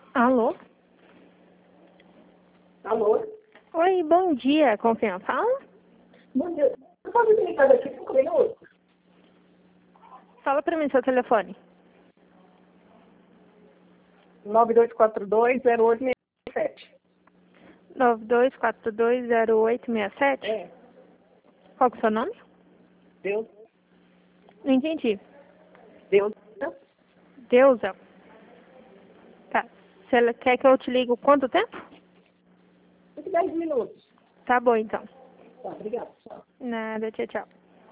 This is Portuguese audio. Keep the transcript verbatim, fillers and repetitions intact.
Alô? Alô? Oi, bom dia. Com quem eu falo? Bom dia. Você pode me ligar daqui cinco minutos? Fala pra mim seu telefone. nove dois quatro dois, zero oito seis sete. nove dois quatro dois zero oito seis sete? É. Qual que é o seu nome? Deus. Não entendi. Deus. Deusa. Tá. Você quer que eu te ligue quanto tempo? dez minutos. Tá bom, então. Tá, obrigado. Tchau. Nada, tchau, tchau.